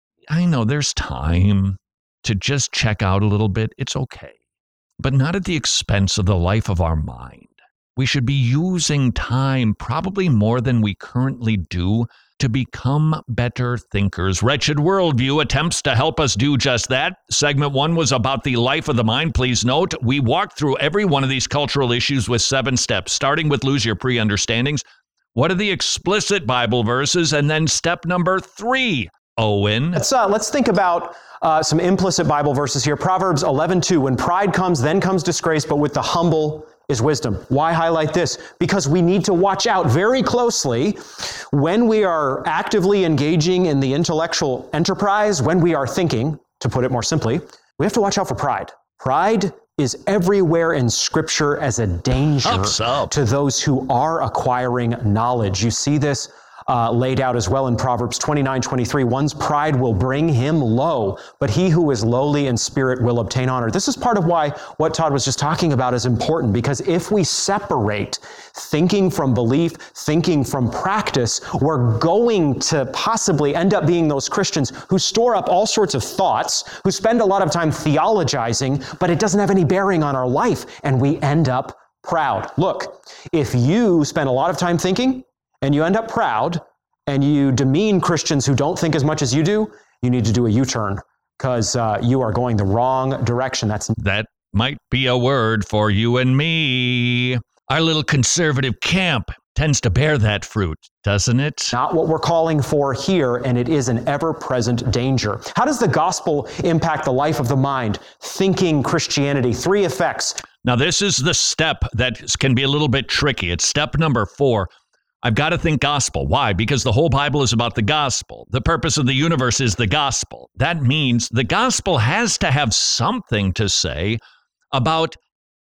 Speaker 4: I know there's time to just check out a little bit. It's okay. But not at the expense of the life of our mind. We should be using time probably more than we currently do to become better thinkers. Wretched Worldview attempts to help us do just that. Segment one was about the life of the mind. Please note, we walked through every one of these cultural issues with seven steps, starting with lose your pre-understandings. What are the explicit Bible verses? And then step number three, Owen.
Speaker 9: Let's, uh, let's think about uh, some implicit Bible verses here. Proverbs eleven two, when pride comes, then comes disgrace, but with the humble is wisdom. Why highlight this? Because we need to watch out very closely when we are actively engaging in the intellectual enterprise, when we are thinking, to put it more simply, we have to watch out for pride. Pride is everywhere in Scripture as a danger to those who are acquiring knowledge. You see this uh, laid out as well in Proverbs twenty-nine twenty-three. One's pride will bring him low, but he who is lowly in spirit will obtain honor. This is part of why what Todd was just talking about is important, because if we separate thinking from belief, thinking from practice, we're going to possibly end up being those Christians who store up all sorts of thoughts, who spend a lot of time theologizing, but it doesn't have any bearing on our life, and we end up proud. Look, if you spend a lot of time thinking, and you end up proud, and you demean Christians who don't think as much as you do, you need to do a U-turn, because uh, you are going the wrong direction. That's
Speaker 4: That might be a word for you and me. Our little conservative camp tends to bear that fruit, doesn't it?
Speaker 9: Not what we're calling for here, and it is an ever-present danger. How does the gospel impact the life of the mind? Thinking Christianity. Three effects.
Speaker 4: Now, this is the step that can be a little bit tricky. It's step number four. I've got to think gospel. Why? Because the whole Bible is about the gospel. The purpose of the universe is the gospel. That means the gospel has to have something to say about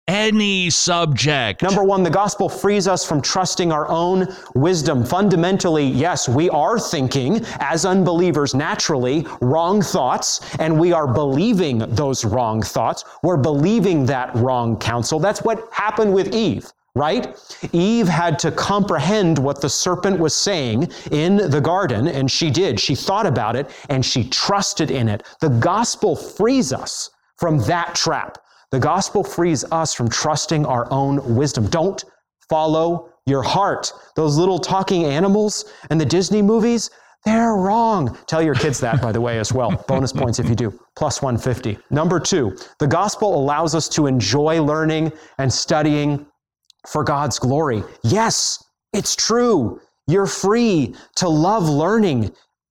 Speaker 4: any subject.
Speaker 9: Number one, the gospel frees us from trusting our own wisdom. Fundamentally, yes, we are thinking as unbelievers naturally wrong thoughts, and we are believing those wrong thoughts. We're believing that wrong counsel. That's what happened with Eve. Right? Eve had to comprehend what the serpent was saying in the garden, and she did. She thought about it, and she trusted in it. The gospel frees us from that trap. The gospel frees us from trusting our own wisdom. Don't follow your heart. Those little talking animals in the Disney movies, they're wrong. Tell your kids that, by the way, as well. Bonus points if you do. Plus one fifty. Number two, the gospel allows us to enjoy learning and studying for God's glory. Yes, it's true. You're free to love learning.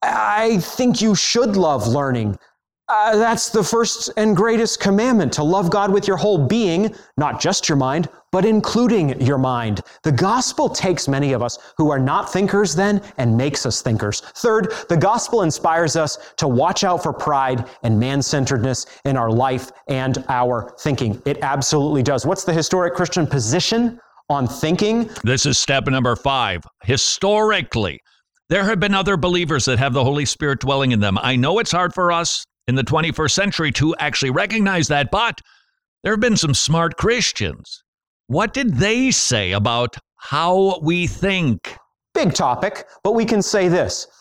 Speaker 9: I think you should love learning. Uh, that's the first and greatest commandment, to love God with your whole being, not just your mind, but including your mind. The gospel takes many of us who are not thinkers then and makes us thinkers. Third, the gospel inspires us to watch out for pride and man-centeredness in our life and our thinking. It absolutely does. What's the historic Christian position on thinking?
Speaker 4: This is step number five. Historically, there have been other believers that have the Holy Spirit dwelling in them. I know it's hard for us in the twenty-first century to actually recognize that, but there have been some smart Christians. What did they say about how we think?
Speaker 9: Big topic, but we can say this.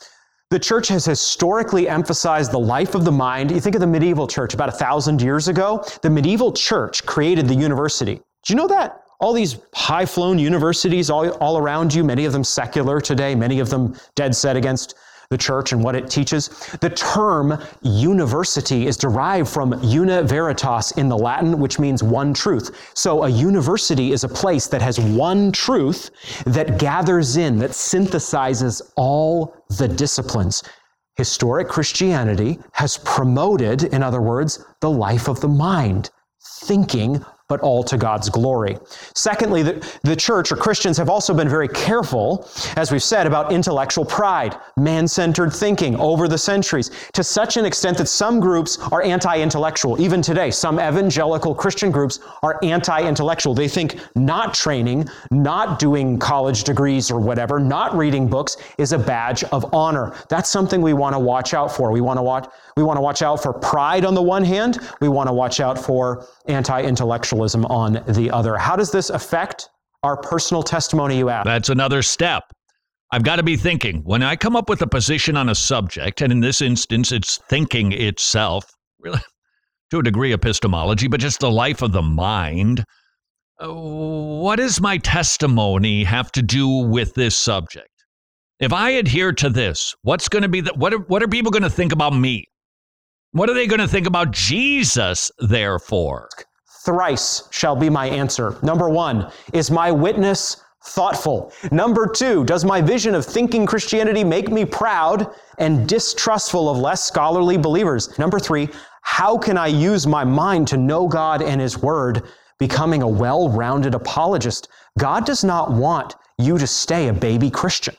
Speaker 9: The church has historically emphasized the life of the mind. You think of the medieval church about a thousand years ago. The medieval church created the university. Did you know that? All these high-flown universities all, all around you, many of them secular today, many of them dead set against the church and what it teaches. The term university is derived from una veritas in the Latin, which means one truth. So a university is a place that has one truth that gathers in, that synthesizes all the disciplines. Historic Christianity has promoted, in other words, the life of the mind, thinking, but all to God's glory. Secondly, the, the church or Christians have also been very careful, as we've said, about intellectual pride, man-centered thinking over the centuries, to such an extent that some groups are anti-intellectual. Even today, some evangelical Christian groups are anti-intellectual. They think not training, not doing college degrees or whatever, not reading books is a badge of honor. That's something we want to watch out for. We want to watch, we want to watch out for pride on the one hand. We want to watch out for anti-intellectualism on the other. How does this affect our personal testimony, you ask?
Speaker 4: That's another step. I've got to be thinking. When I come up with a position on a subject, and in this instance, it's thinking itself, really, to a degree epistemology, but just the life of the mind, uh, what does my testimony have to do with this subject? If I adhere to this, what's going to be the, what are, what are people going to think about me? What are they going to think about Jesus, therefore?
Speaker 9: Thrice shall be my answer. Number one, is my witness thoughtful? Number two, does my vision of thinking Christianity make me proud and distrustful of less scholarly believers? Number three, how can I use my mind to know God and His Word, becoming a well-rounded apologist? God does not want you to stay a baby Christian.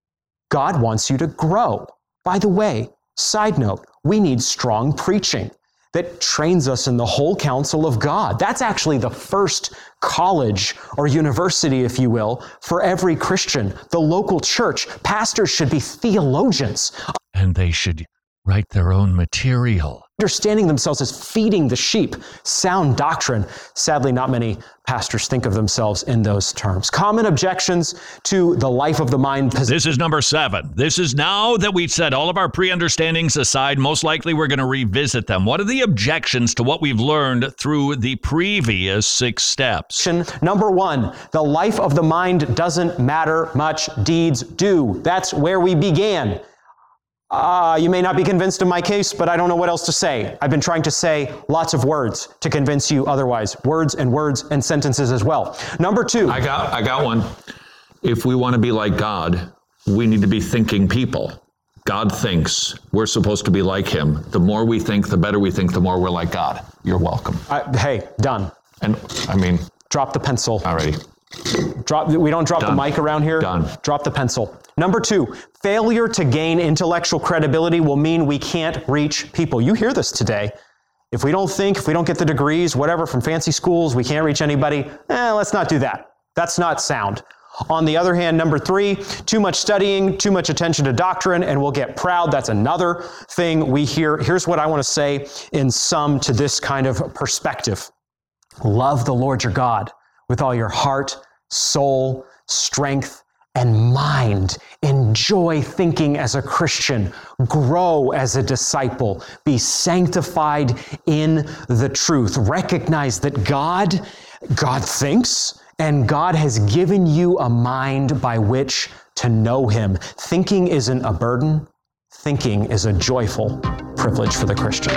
Speaker 9: God wants you to grow. By the way, side note, we need strong preaching that trains us in the whole counsel of God. That's actually the first college or university, if you will, for every Christian. The local church, pastors should be theologians.
Speaker 4: And they should write their own material.
Speaker 9: Understanding themselves as feeding the sheep, sound doctrine. Sadly, not many pastors think of themselves in those terms. Common objections to the life of the mind position.
Speaker 4: This is number seven. This is now that we've set all of our pre-understandings aside, most likely we're going to revisit them. What are the objections to what we've learned through the previous six steps?
Speaker 9: Number one, the life of the mind doesn't matter much, deeds do. That's where we began. Ah, uh, you may not be convinced of my case, but I don't know what else to say. I've been trying to say lots of words to convince you otherwise. Words and words and sentences as well. Number two.
Speaker 4: I got, I got one. If we want to be like God, we need to be thinking people. God thinks. We're supposed to be like Him. The more we think, the better we think, the more we're like God. You're welcome.
Speaker 9: Uh, hey, done.
Speaker 4: And I mean.
Speaker 9: Drop the pencil.
Speaker 4: Alrighty.
Speaker 9: Drop. We don't drop
Speaker 4: Done.
Speaker 9: the mic around here.
Speaker 4: Done.
Speaker 9: Drop the pencil. Number two, failure to gain intellectual credibility will mean we can't reach people. You hear this today. If we don't think, if we don't get the degrees, whatever, from fancy schools, we can't reach anybody, eh, let's not do that. That's not sound. On the other hand, number three, too much studying, too much attention to doctrine, and we'll get proud. That's another thing we hear. Here's what I want to say in sum to this kind of perspective. Love the Lord your God with all your heart, soul, strength, and mind. Enjoy thinking as a Christian. Grow as a disciple. Be sanctified in the truth. Recognize that God, God thinks, and God has given you a mind by which to know Him. Thinking isn't a burden. Thinking is a joyful privilege for the Christian.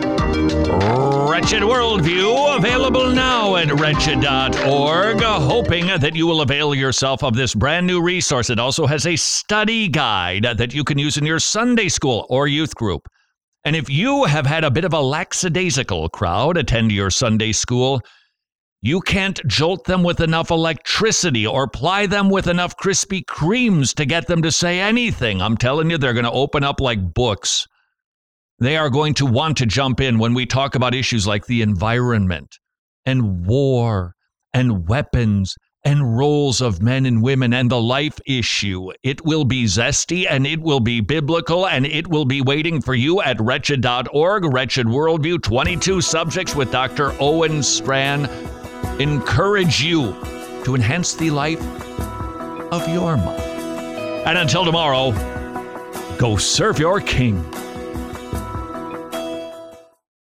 Speaker 4: Wretched Worldview, available now at wretched dot org. Hoping that you will avail yourself of this brand new resource. It also has a study guide that you can use in your Sunday school or youth group. And if you have had a bit of a lackadaisical crowd attend your Sunday school, you can't jolt them with enough electricity or ply them with enough Krispy Kremes to get them to say anything. I'm telling you, they're going to open up like books. They are going to want to jump in when we talk about issues like the environment and war and weapons and roles of men and women and the life issue. It will be zesty and it will be biblical and it will be waiting for you at wretched dot org. Wretched Worldview, twenty-two subjects with Doctor Owen Strachan. Encourage you to enhance the life of your mind. And until tomorrow, Go serve your king.